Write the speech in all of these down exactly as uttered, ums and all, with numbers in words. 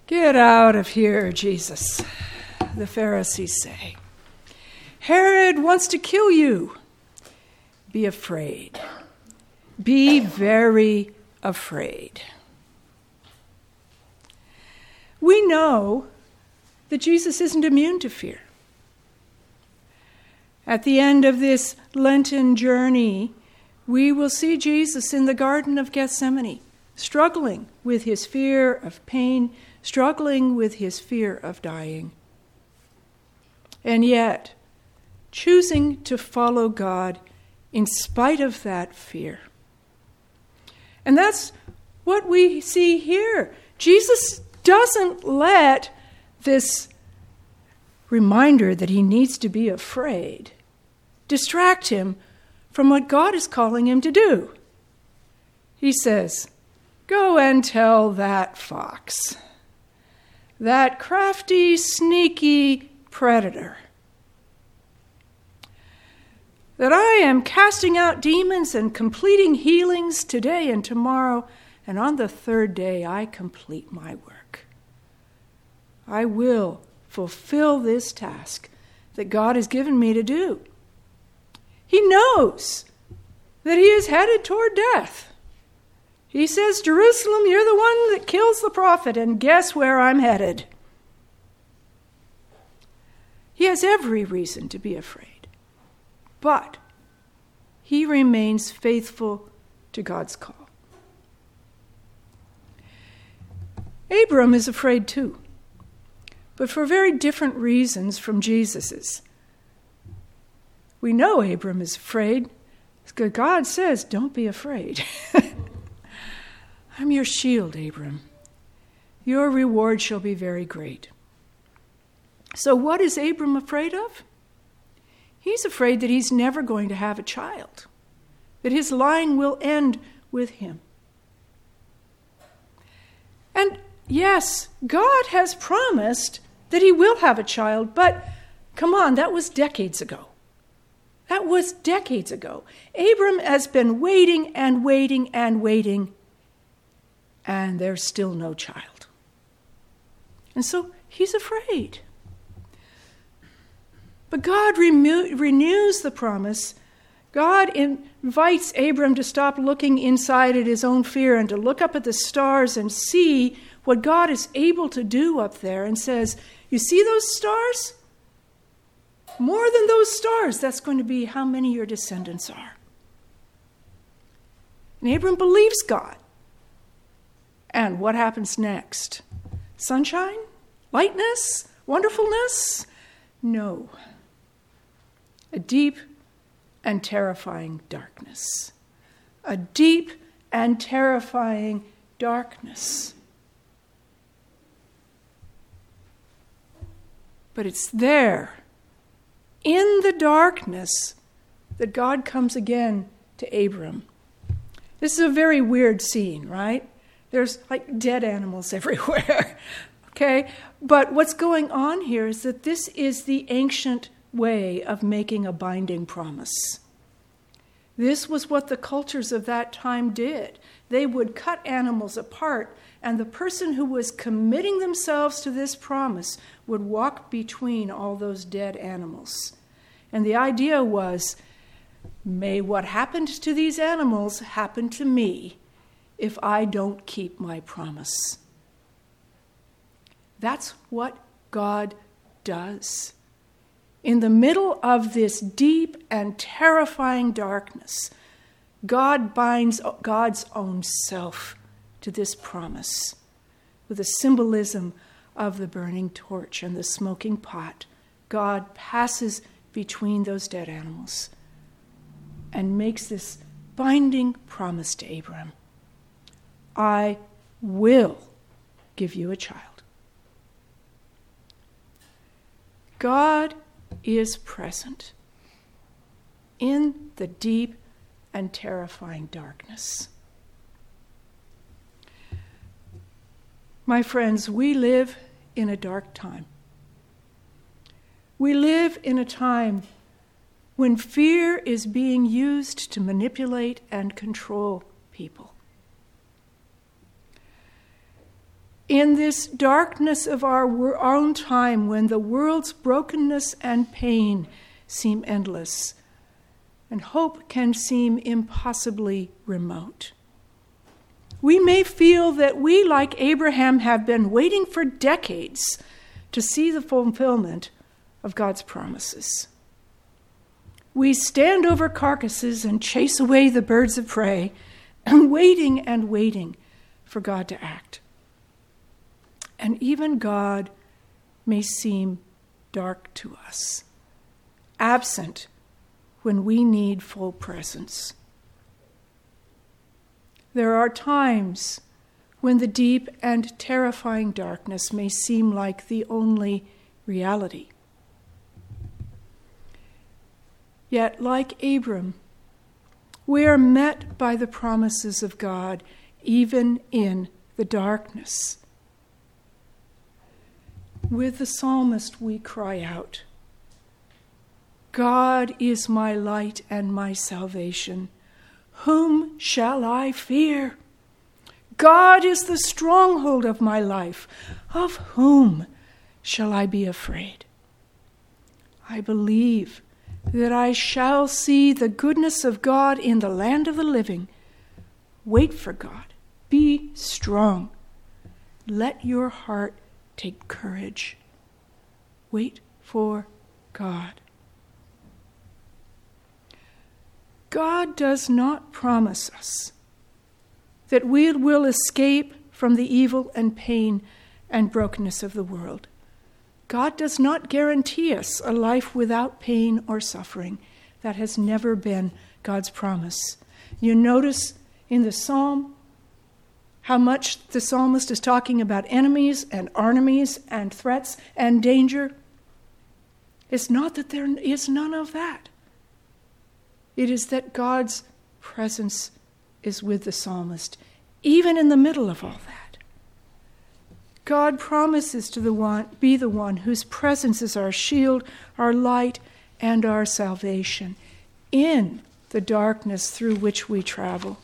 Get out of here, Jesus, the Pharisees say. Herod wants to kill you. Be afraid. Be very afraid. We know that Jesus isn't immune to fear. At the end of this Lenten journey, we will see Jesus in the Garden of Gethsemane, struggling with his fear of pain, struggling with his fear of dying. And yet, choosing to follow God in spite of that fear. And that's what we see here. Jesus doesn't let this reminder that he needs to be afraid distract him from what God is calling him to do. He says, "Go and tell that fox, that crafty, sneaky predator, that I am casting out demons and completing healings today and tomorrow, and on the third day I complete my work. I will fulfill this task that God has given me to do." He knows that he is headed toward death. He says, "Jerusalem, you're the one that kills the prophet, and guess where I'm headed?" He has every reason to be afraid, but he remains faithful to God's call. Abram is afraid too, but for very different reasons from Jesus's. We know Abram is afraid because God says, "Don't be afraid." I'm your shield, Abram. Your reward shall be very great. So what is Abram afraid of? He's afraid that he's never going to have a child, that his line will end with him. And yes, God has promised that he will have a child, but come on, that was decades ago. That was decades ago. Abram has been waiting and waiting and waiting, and there's still no child. And so he's afraid. But God remo- renews the promise. God invites Abram to stop looking inside at his own fear and to look up at the stars and see what God is able to do up there, and says, "You see those stars? More than those stars, that's going to be how many your descendants are." And Abram believes God. And what happens next? Sunshine? Lightness? Wonderfulness? No. A deep and terrifying darkness. A deep and terrifying darkness. But it's there, in the darkness, that God comes again to Abram. This is a very weird scene, right? There's like dead animals everywhere, okay? But what's going on here is that this is the ancient way of making a binding promise. This was what the cultures of that time did. They would cut animals apart, and the person who was committing themselves to this promise would walk between all those dead animals. And the idea was, may what happened to these animals happen to me if I don't keep my promise. That's what God does. In the middle of this deep and terrifying darkness, God binds God's own self to this promise with the symbolism of the burning torch and the smoking pot. God passes between those dead animals and makes this binding promise to Abram. I will give you a child. God is present in the deep and terrifying darkness. My friends, we live in a dark time. We live in a time when fear is being used to manipulate and control people. in this darkness of our own time, when the world's brokenness and pain seem endless, and hope can seem impossibly remote. We may feel that we, like Abraham, have been waiting for decades to see the fulfillment of God's promises. We stand over carcasses and chase away the birds of prey, and waiting and waiting for God to act. And even God may seem dark to us, absent when we need full presence. There are times when the deep and terrifying darkness may seem like the only reality. Yet, like Abram, we are met by the promises of God even in the darkness. With the psalmist we cry out, God is my light and my salvation. Whom shall I fear? God is the stronghold of my life. Of whom shall I be afraid? I believe that I shall see the goodness of God in the land of the living. Wait for God. Be strong. Let your heart take courage. Wait for God. God does not promise us that we will escape from the evil and pain and brokenness of the world. God does not guarantee us a life without pain or suffering. That has never been God's promise. You notice in the psalm how much the psalmist is talking about enemies and enemies and threats and danger. It's not that there is none of that. It is that God's presence is with the psalmist, even in the middle of all that. God promises to the one, be the one whose presence is our shield, our light, and our salvation in the darkness through which we travel.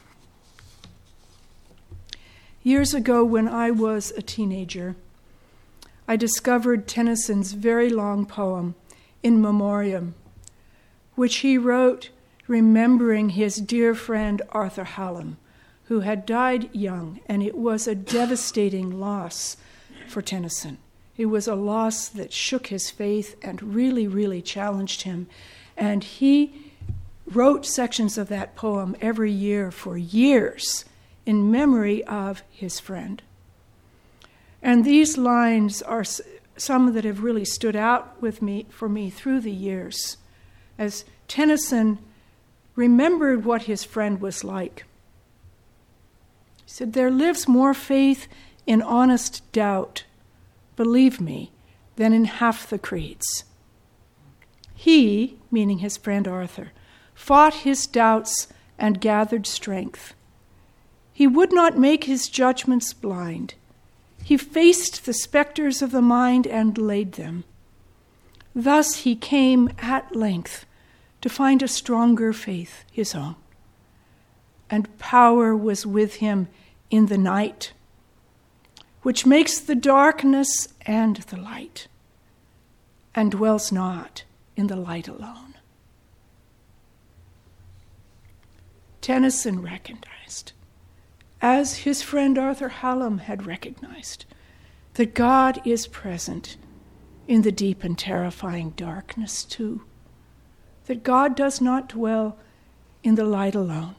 Years ago, when I was a teenager, I discovered Tennyson's very long poem, In Memoriam, which he wrote remembering his dear friend Arthur Hallam, who had died young, and it was a devastating loss for Tennyson. It was a loss that shook his faith and really, really challenged him. And he wrote sections of that poem every year for years in memory of his friend. And these lines are some that have really stood out with me for me through the years, as Tennyson remembered what his friend was like. He said, "There lives more faith in honest doubt, believe me, than in half the creeds." He, meaning his friend Arthur, fought his doubts and gathered strength. He would not make his judgments blind. He faced the specters of the mind and laid them. Thus he came at length to find a stronger faith, his own. And power was with him in the night, which makes the darkness and the light, and dwells not in the light alone. Tennyson recognized, as his friend Arthur Hallam had recognized, that God is present in the deep and terrifying darkness too. That God does not dwell in the light alone.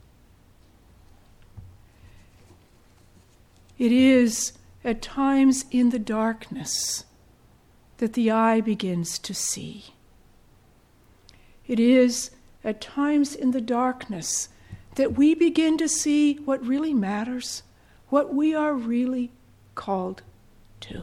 It is at times in the darkness that the eye begins to see. It is at times in the darkness that we begin to see what really matters, what we are really called to.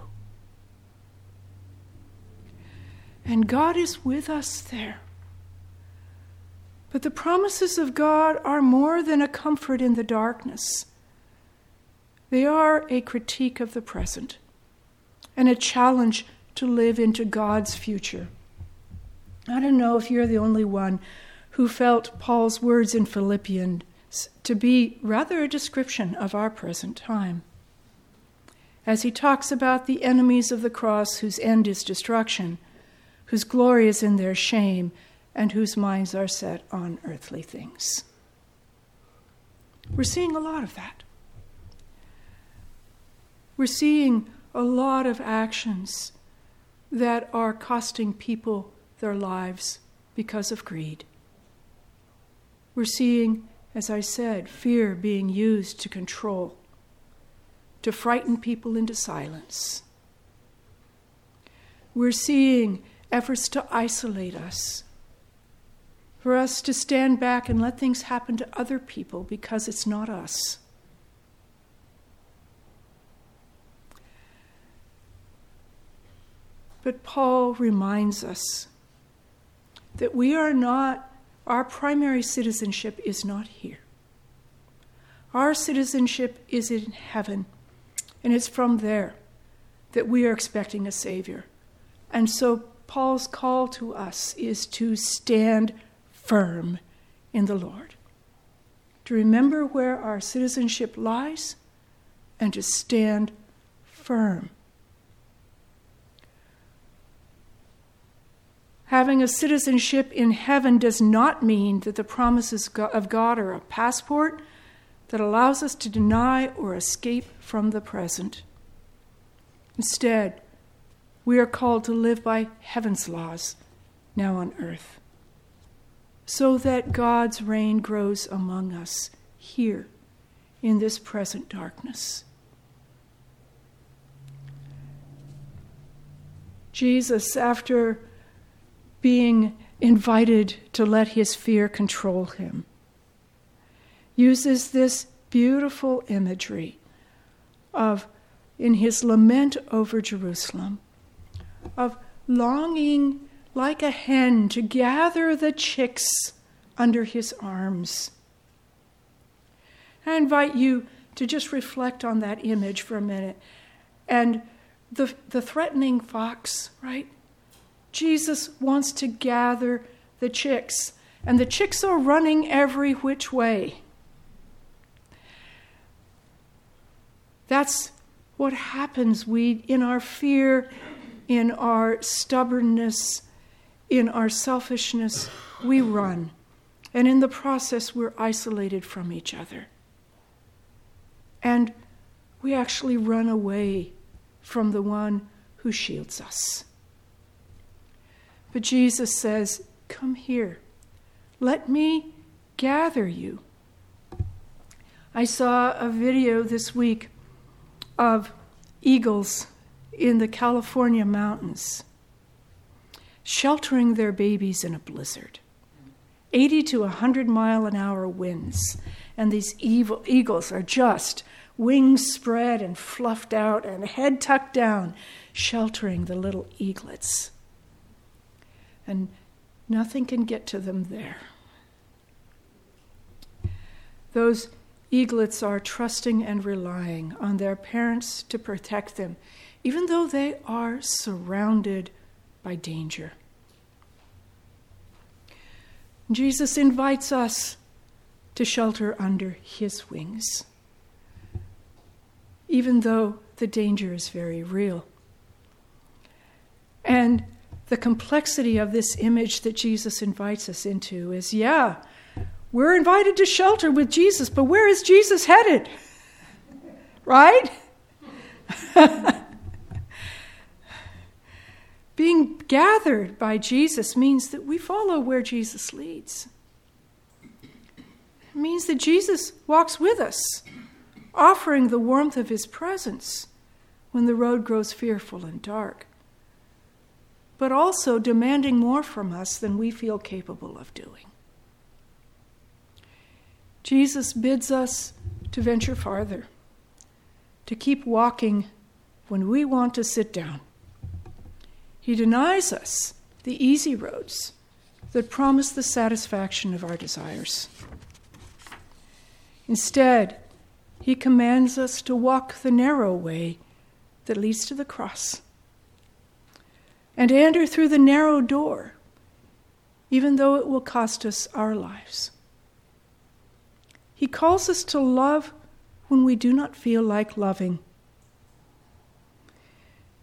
And God is with us there. But the promises of God are more than a comfort in the darkness. They are a critique of the present and a challenge to live into God's future. I don't know if you're the only one who felt Paul's words in Philippians to be rather a description of our present time. as he talks about the enemies of the cross whose end is destruction, whose glory is in their shame, and whose minds are set on earthly things. We're seeing a lot of that. We're seeing a lot of actions that are costing people their lives because of greed. We're seeing, as I said, fear being used to control, to frighten people into silence. We're seeing efforts to isolate us, for us to stand back and let things happen to other people because it's not us. But Paul reminds us that we are not, our primary citizenship is not here. Our citizenship is in heaven, and it's from there that we are expecting a Savior. And so Paul's call to us is to stand firm in the Lord, to remember where our citizenship lies, and to stand firm. Having a citizenship in heaven does not mean that the promises of God are a passport that allows us to deny or escape from the present. Instead, we are called to live by heaven's laws now on earth, so that God's reign grows among us here in this present darkness. Jesus, after being invited to let his fear control him, uses this beautiful imagery of, in his lament over Jerusalem, of longing like a hen to gather the chicks under his arms. I invite you to just reflect on that image for a minute. And the, the threatening fox, right? Jesus wants to gather the chicks, and the chicks are running every which way. That's what happens. We, in our fear, in our stubbornness, in our selfishness, we run. And in the process, we're isolated from each other. And we actually run away from the one who shields us. But Jesus says, come here. Let me gather you. I saw a video this week of eagles in the California mountains sheltering their babies in a blizzard. eighty to one hundred mile an hour winds. And these evil eagles are just wings spread and fluffed out and head tucked down, sheltering the little eaglets. And nothing can get to them there. Those eaglets are trusting and relying on their parents to protect them, even though they are surrounded by danger. Jesus invites us to shelter under his wings, even though the danger is very real. And the complexity of this image that Jesus invites us into is, yeah, we're invited to shelter with Jesus, but where is Jesus headed? Right? Being gathered by Jesus means that we follow where Jesus leads. It means that Jesus walks with us, offering the warmth of his presence when the road grows fearful and dark, but also demanding more from us than we feel capable of doing. Jesus bids us to venture farther, to keep walking when we want to sit down. He denies us the easy roads that promise the satisfaction of our desires. Instead, he commands us to walk the narrow way that leads to the cross, and enter through the narrow door, even though it will cost us our lives. He calls us to love when we do not feel like loving,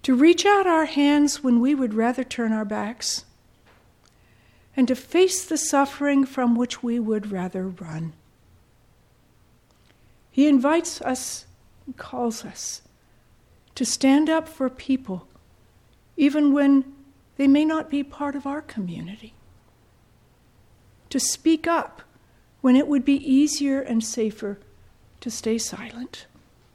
to reach out our hands when we would rather turn our backs, and to face the suffering from which we would rather run. He invites us and calls us to stand up for people, even when they may not be part of our community. To speak up when it would be easier and safer to stay silent.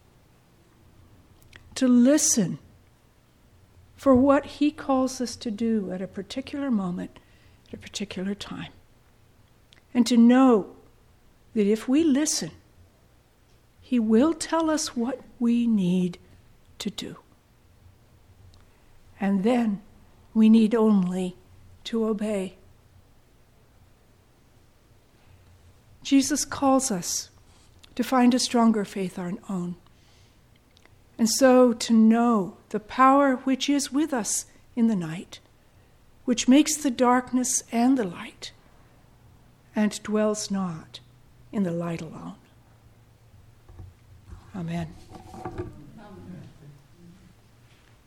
To listen for what he calls us to do at a particular moment, at a particular time. And to know that if we listen, he will tell us what we need to do. And then we need only to obey. Jesus calls us to find a stronger faith our own. And so to know the power which is with us in the night, which makes the darkness and the light, and dwells not in the light alone. Amen. Amen.